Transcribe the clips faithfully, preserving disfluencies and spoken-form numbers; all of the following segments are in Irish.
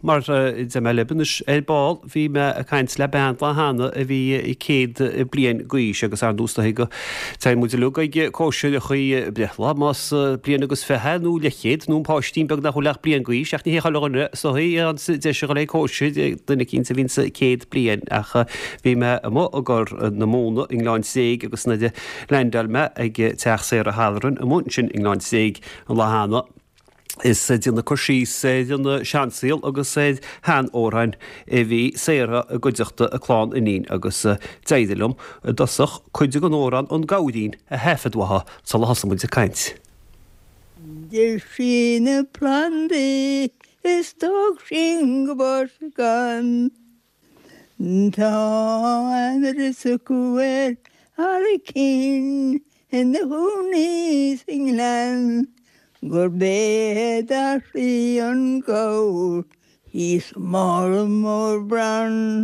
mar de me lebanus el ball hí me a kaint le band a hána a bhí i céad blian goís agus an dústa go te mu lu ige cóise a chuí brela más blian agus feheú le chéad nún pátím beg nach lech blian goís ach ní chalne so hí an de se go lei cóise duna cin sa vín sa céad blian acha bhí me mó agur na móna Ingláin séig agus na de Lendal me ag teach sé a háran a mún sin Ingláin séig an le hána. Is dina cosí sé dina seansíal agus sé hán órain a bhí séra a goideachta a chláán inín agus déidirlumm dosach chuide an óran an gáidín a hefadhatha sa le hasamúid a caint. Dir sin na plandaí is tóg sin go bor gan Tá anar is a cuair ar a cín in na húnaí England Gur bed a rí an gáir hís mar mór bran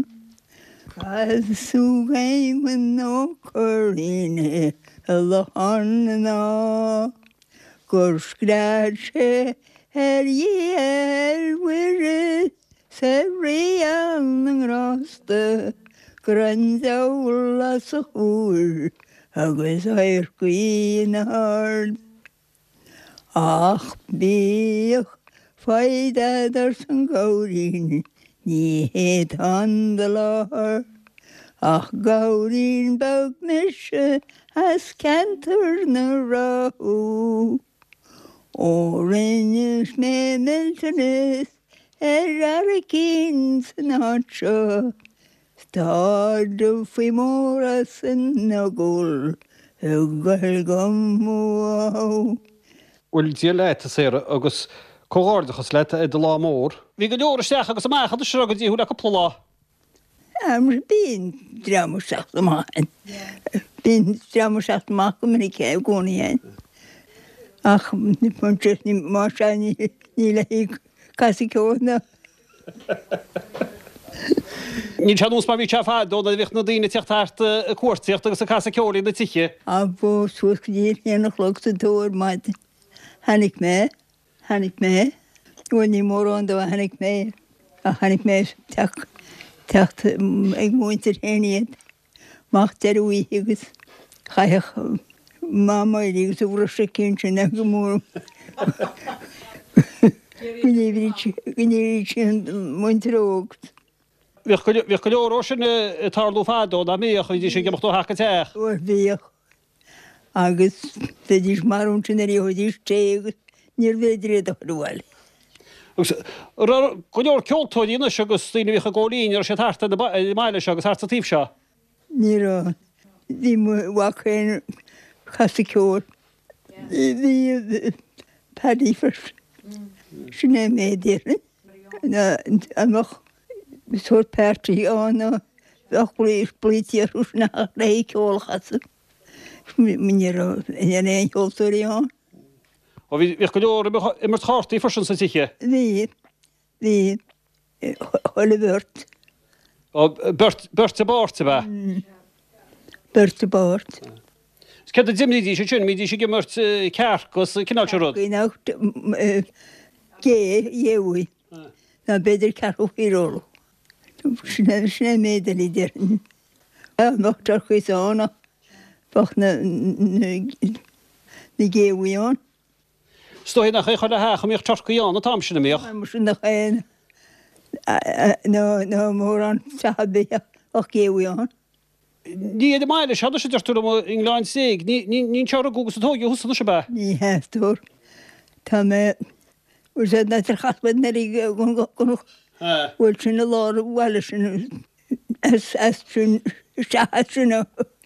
Caithsú gaimhin nó choiríne a lehan ná Gur scráid sé ar dhéar uire sa rian an rásta gur an deall as a chúir agus air cuí na hard Ach bíoch fáidadar san gáirín ní héad an de láthir ach gáirín bag mise as cantar na ráthú ó rinneis mé miltanis ar ar a cín san áitseo stáidir faoi móra san na gúil a gail gom mú Bhfuil dí leite sé agus cóárdachas leite i do lá mór. Bhí go leoraisteach agus amachcha se go dtíú le go plá. Am bíon dreamarseach amachchan. Bíon dreamarseach amach go minic céh gcónaíon. Ach ní pontris ní mar se ní le casi cóna. Ní teanús mar bhí te fád ó na bhíoch na daoine teachtáart a cuairtíocht agus a casa ceolaí na tiche. A bó suas go dír héanach log sa tóir maid. Hannig mé, hannig mé, bhfuil ní mór an do hannig mé, a hannig mé teach techt ag múintir héanaíad, mach deir uí agus chaich mámaid agus a bhra sé cinn sin ag go mór. Gníirí sin múintir ógt. Bhíoch go leor sin a tarlú fádó na míoch chuidí sin gemachtó hacha teach. Uair bhíoch. agus féidir marún sin ar íhodír tégus níor féidir a chuháil. Go leor ceoltóidíine agus tíine bhícha ggólín ar sé tarta meile agus tarta tíb seo. Ní bhí bhachéin chasa ceir bhí padífar sin é médéirn amach sór pertaí ána ach blítíar ús na lé ceol chasa. Minir in éon holtóirí an. Og vi vi go immer hart í forsun sem tiche. Vi vi holle vört. Og bört bört til bort ba. Bört til bort. Skal det dimni di sjøn mi di sjø mört kærk og knallsjørod. Vi nacht ge jeui. Na bedre kærk og hirol. Snæ snæ medeli der. Ja, nog der kvisana. Fach na ni geui an. Sto hin nach chuile ha go méoch tarcaíán a tam sinna méoch. Mar sin nach chéin nó nó mór an sabé ach géúán. Ní de meile se sé deirú Ingláin séig, ní te gogus atógi húsna se be. Ní heúr Tá mé ú sé na tar chasbad na gon bhfuil sinna lá bhile sin sin sinna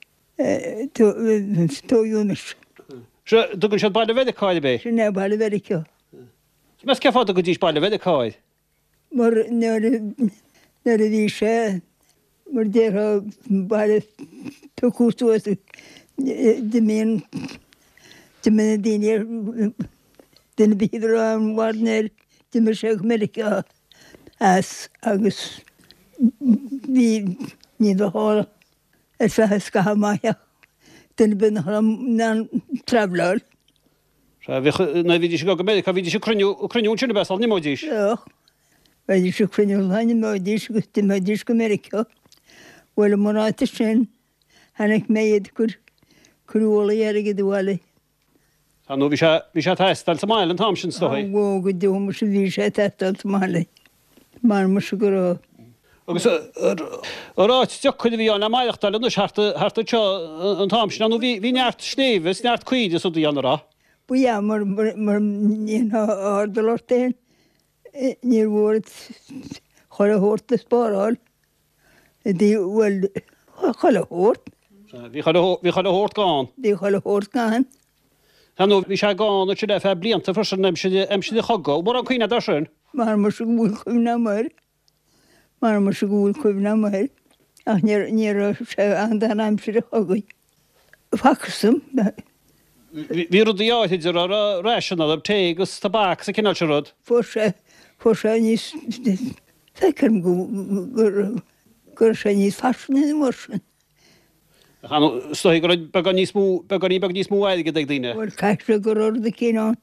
tóúnis. Dugann sé bailile bheide cáid bé. Sin ne bailile bheide ce. Mes ce fád go dtís bailile bheide cáid. Mar nar a bhí sé mar déir bailile tuúú de mé de mena daine duna bíidir an bhhaneir de mar sé America as agus bhí ní do hála ar fethe scath maithe duna bin ná trefleir. Na bhí go America bhí sé cruniú sinna besal ní módís. Wedi sy'n crynio'r hain yn modys, gwyti modys America. Wel, mae'n rhaid ysyn, hannig meid gwr, cwrwoli ar y gydwali. Hanno, vi ska testa lite mailen Thomson stå här. Wow, gydw, mae'n sy'n vi sy'n testa alt mali. Mae'n mynd sy'n gwrw. Och så rått stjockhade vi gärna majdaktalen och harte harte tjå en Thomson och vi vi närt sneves närt kvide så det gärna. Bu ja, maar niet naar de lorten. Niet wordt gewoon hoort de sparal. Die wel gewoon hoort. Vi hade vi hade hårt gaan. Die gewoon hoort gaan. Han vi ska gaan och det för blir inte först när vi ämshi det hagga. Bara kunna där sjön. Maar måste gå kunna mer. Maar måste gå kunna mer. Ach, nie nie så andan ämshi det hagga. Faxum. Vi rodde jag till det där rational of teg och tabak så kan jag rod. Forse forse ni säkert gå går sig ni fashion i morse. Han står här och organismo organismo är det dina. Wel kanske går det kino.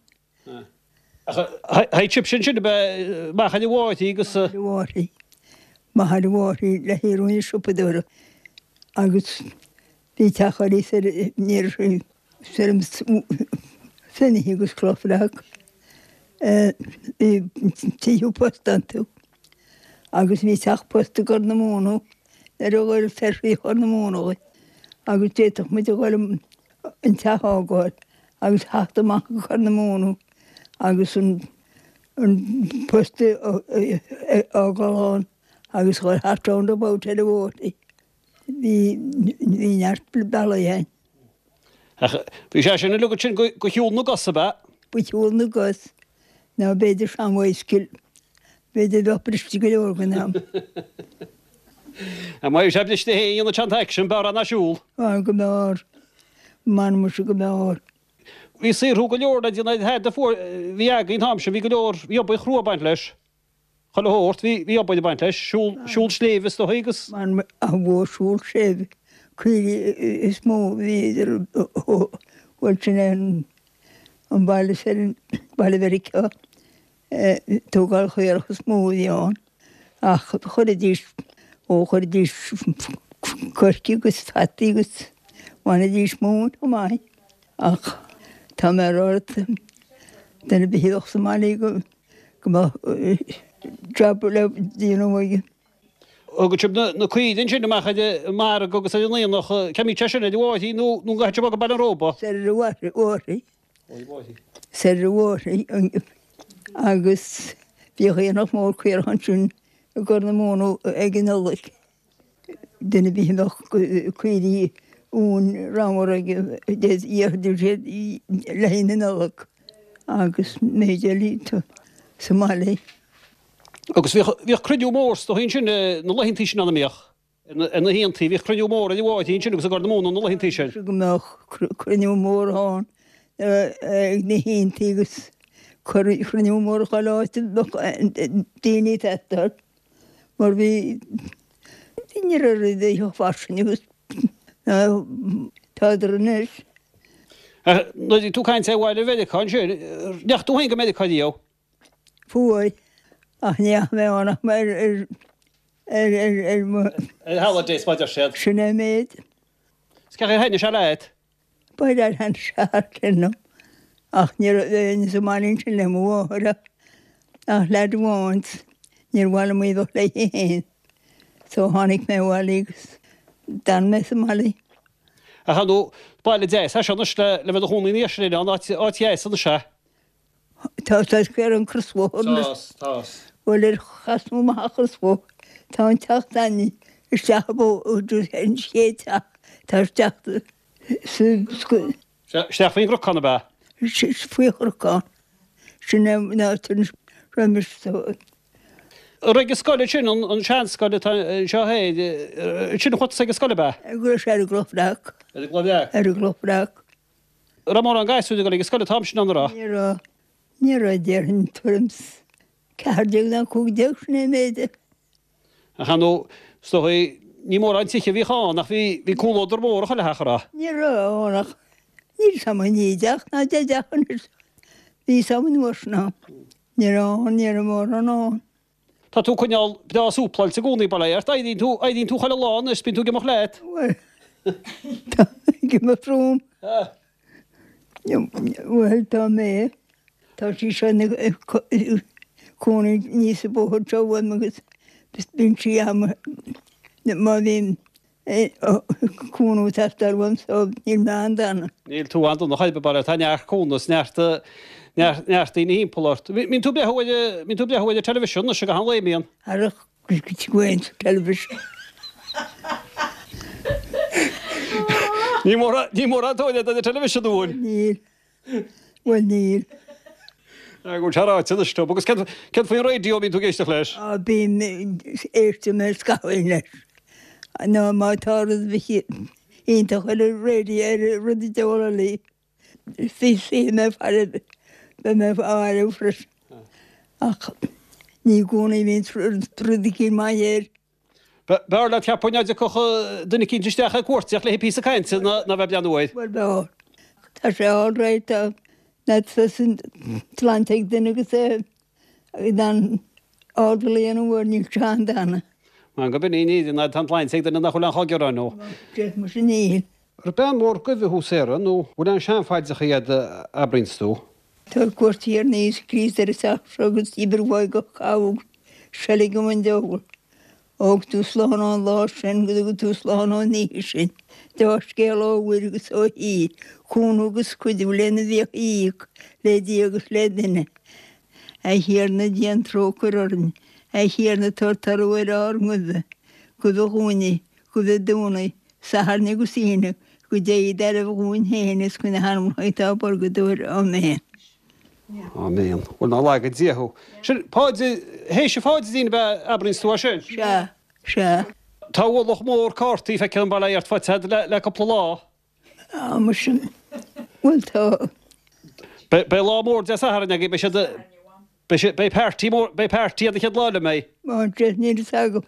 Hej chipsen skulle be ma hade varit i gus. Wari. Ma hade varit la heroin shopedor. Agus vi takhali ser ner serm sen higus klofrak. Eh tio postantu. Agus vi takh post gorna mono. Erogol ferri gorna mono. Agus det toch met golm en tahogol. Agus hakte ma gorna mono. Agus een een poste ogolon. Agus gol hat on de boot de woord. Vi vi nart balayen. Vi ska ju lukka chin go hjul no gossaba. Bu hjul no goss. Nou beter samweiskil. Beter dat prestigel organam. En maar je hebt dus de in de chant action bara na schul. Var gomor. Man måste gomor. Vi ser hur går det när det hade för vi är i Hampshire vi går vi jobbar i Kroabantles. Hallo hort vi vi jobbar i Bantles. Schul schul sleves då higus. Man har schul slev. Kuri små vidare och sen en balsen balverika. Eh tog al khayr små igen. Ach khordis och khordis korkigus fatigus. Man är ju små och mig. Ach tamerort den behöver också man ligger komma jobba det nog. Och jag nu nu kviden känner man hade mar gå så det nog kan vi chasha det var ju nu nu går jag bara roba. Ser det var ori. Ser det var Agus vi har nog mer kvar hansen går det mono egenalik. Den vi nog kvidi un ramorage det jag det länen och Agus medelito Somali. Och vi vi krydde mors då hin känner nolla hin tischen an mer. En en hin till vi krydde mor det var hin känner så går det mono nolla hin tischen. Så nog krydde mor han eh ni hin tigus krydde mor khalat dini tätter. Var vi tinner det ju fashion just tadrnes. Eh nu du kan säga vad det vet kanske. Ja du hänger med det jo. Foi. Ah, ja, men ona mer er er er er holidays vad jag sett. Sjönä med. Ska jag henne chalet? På där han schatten. Ah, ni är så man inte lämmer vara. Ah, lad want. Ni vill med då läge. Så han gick med Alex. Dan med Somali. Ah, då på det där så jag måste lever hon i ner det att att jag så det. Tas ska en krusvå. Tas tas. Eller khasmu ma khasvå. Ta en taktani. Shabo du en sketa. Tas takt. Så ska Stefan Grockan ba. Fui Grockan. Sjönä natten ramis så. Reg skole chin on chance skole ta ja hey chin hot sig skole ba. Jag ska glofdak. Det går där. Är glofdak. Ramon guys så det går skole tamshin andra. Nero nero der hintrums. Kardegna kugdekne med. Han då så i ni mor an sig vi har när vi vi kollar där mor och alla här. Nero ona. Ni samma ni dag na det dag. Vi samma morsna. Nero nero morno. Tá tú chuneal bdá súplail sa gúnaí bailart, a dín tú a dín tú chaile lán is bín tú gemach leit. Well, give me from. Well, tá mé. Tá sí sena cúna níos a bóthir teáin agus bin si am má bhíon cúnú testarhain so níl me an dana. Níl tú an na chailbe bara tá neach cúnas neartta neartta í hímpolart. Mín tú behaide mín tú behaide televisiún se go an léimíon. Arach goin television. Ní mór ní mór atóide a televisiún dúil. Níl. Well níl. Go teráte sto, agus ce faoin réidió bín tú géisteach leis. A bhín éirte me scaáin leis. ná má tárad bhí ionta chuile réí ar rudí deála lí. Fí sí me farad be me áir fris. Ach ní gúna bhíon trúdi cí maiéir. Bear le ceappaide cocha duna cinn isteach a cuairteach le pí a caiinte na bheith beanúid. Well beá. Tá sé áráid a net san Atlantic duine agus é dan ábalaíon bhfuir ní teán dana. Man go binní na tanlein sé na nach chuile chagear nó. Dé mar sin níl. Ar ben mór go bhú séra nó bhfuil an seanfáideach iad a brinstú. Tá cuairtíar níos crís ar sa agus iberhhaid go chaúg selig go man deúil. Og tú sláán an lá sin go go tú sláán an ní sin. Dá scéal áhfuir agus ó í, chun agus chuidir lena bhíoh íag le dí agus le duine. A hiar na díon trócar orn, a hiar na tortar óir árngudde, go bh húni, go bh dúna, saharna go sína, go dé dar a bhún hénas go na hanm haitá borgadúir á mé. Amen. Bhfuil ná lágad díú. Sin páide hééis se fáide dína bheith abrinstú sin? Se, se. Tá bhfuilch mór cartaí fe cin bailart fáid le go lá. Á mar sin bhfuil tá. Be lá mór de saharna be se be pertí mór be pertí a chead láile mé. Má tre níidir sagam.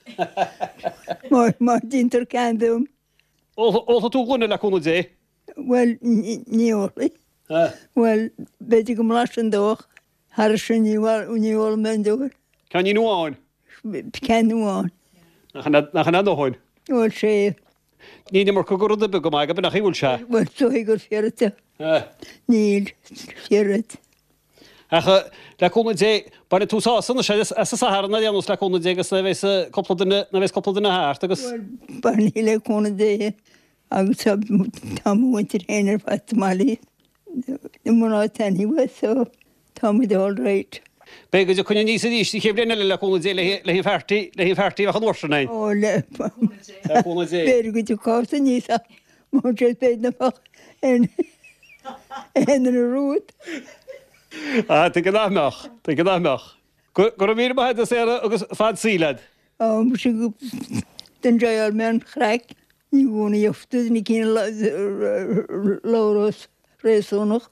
Má má dintar candum. Ó tú gúna le chuna dé? Well, níorla. Well, beidir go lá an dóch, Har sin níhil men dúir. Can ní nuáin? Cenúáin. Nach an anhain? Bhil sé. Ní mar go go be go maigad be nach híúil se? Bhil tuí gur fiirte. Níl fiirad. Acha leúna dé baina túsá sanna sé a saharna déanús leúna dégus na bhééis na bhééis coppla duna háart agus. Baní leúna dé agus tamhaintir héanaar fatamáí. Mná taní so táid all right. Begus a chunne níos díos ché brenne le leúna dé le hí fertí le hí fertí a chuirnain. Ó le Bé go tú cáta níos má sé béid na fach en a rút. Ah, te go dáach, te go dáach. Go mí maithe a sé agus fad sílad. Á mu si go den deal me an chreic ní bhna jofta ní cí lárás réúnach.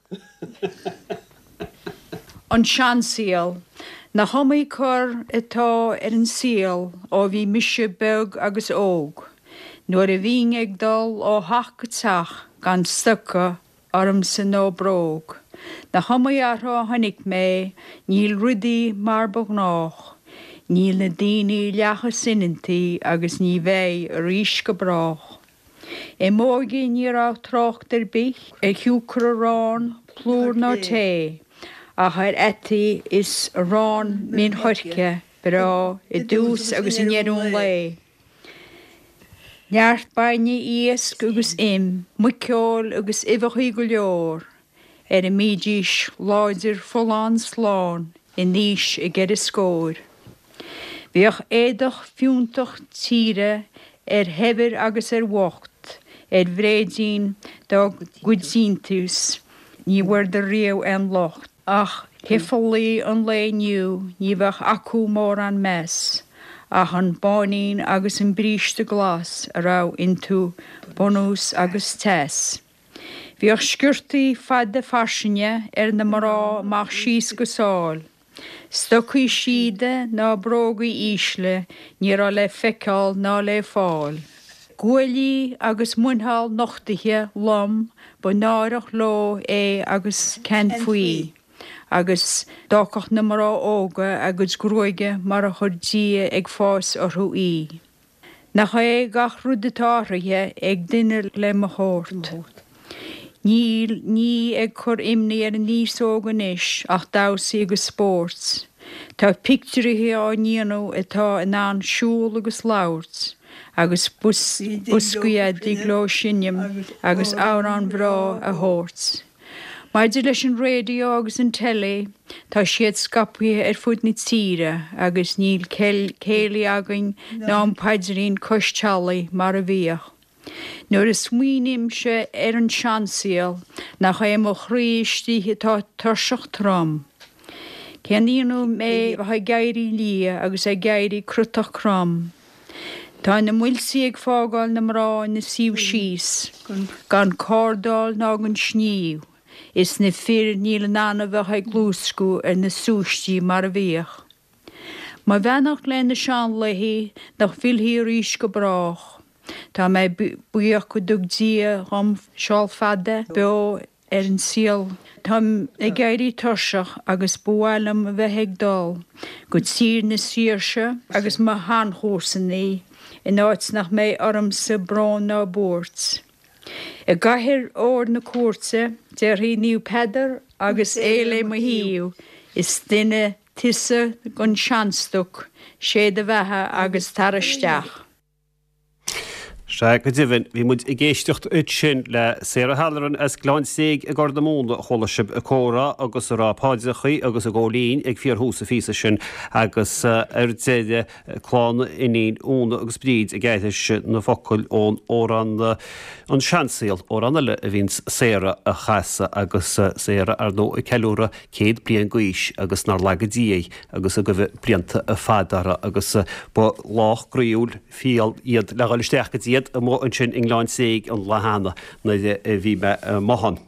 An sean síal, na thomaí chur atá ar an síal ó bhí mise beg agus óg, nuair a bhín ag dul ó hach go teach gan stocha orm san nó bróg. Na thomaí artha tháinig mé níl rudaí mar beagnách, níl na daoine leacha sinintí agus ní bheith a rís go brách. I mógaí ní rá trocht ar bích ag hiúcar a rán plúr ná té, a chuir etí is rán mín thuirce berá i dús agus in éún le. Neart baine íos agus im, mu ceol agus ifechaí go leor, ar a mídíis láidir folán sláán i níos i gcead scóir. Bhíoch éadach fiúntach tíre ar hebir agus ar wacht, ar bhréidín dá gudíntus, ní bhfuir de riamh an locht, ach hifalaí an léniu ní bheith acu mór an mes, ach an báín agus an bríiste glas a rá intú bonús agus tes. Bhíoch sciirtaí fad de farsinne ar na marrá mach síos go sáil. Stocaí siide ná brógaí ísle ní rá le feiceáil ná le fáil. Guailí agus munthal nochtathe lom ba náireach ló é agus cen faoi, agus dácach na mar óga agus grúige mar a chudí ag fás orthú í. Nach é gach rudatáirithe ag duine le mo chót. Ní ní ag chur imní ar níos ógan is ach dásaí agus spórts. Tá picturithe á níanú atá in an siúil agus labhairt, agus buscuiad dí gló sinneam agus árán bhrá a thóirt. Maidir leis an réidió agus an tele, tá siad scapaithe ar fud na tíre agus níl céalaí againn ná an paidirín coistealaí mar a bhíoch. Nuair is smuoinim se ar an seansaíal nach é mo chríistíthe tá tuirseach trom. Ceanníonú mé a gaiirí lia agus é gaiirí crutach crom. Tá na muilsaí ag fágáil na mráin na síomh síos, gan códáil ná an sníomh, is na fir níl nána bheith ag glúscú ar na súistí mar a bhíoch. Má bhenach le na seán leihí nach bhilhí ríis go brách. Tá mé buíoch go dugdí rom seáil fada beo ar an síal. Tá ag gaiirí tuirseach agus buhailim a bheith ag dal, go tír na síirse agus má háthósannaí in áit nach mé orm sa brán ná búirt. I gcathair ór na cuairte deir hí níú pedar agus éile mo híú is duine tisa gon seanstach séad a bheitthe agus taristeach. Se go dtíhann bhí muid i ggéisteocht ut sin le Sarah Halloran as gláinsaigh a ggur na móna cholasib a córa agus ará páideachaí agus a ggólín ag fíor húsa físa sin agus ar déide chlána iníon úna agus bríd i gaiithis na focail ón órán an seansaíal óránile a bhíns Sarah a chaasa agus Sarah ar nó i ceúra céad blian gaois agus nar legadíé agus a go bheith blianta a fádara agus ba lách gríúil fial iad leáilisteach go dtíad a mó an sin ingláin saigh an lehanana na bhí me mohan.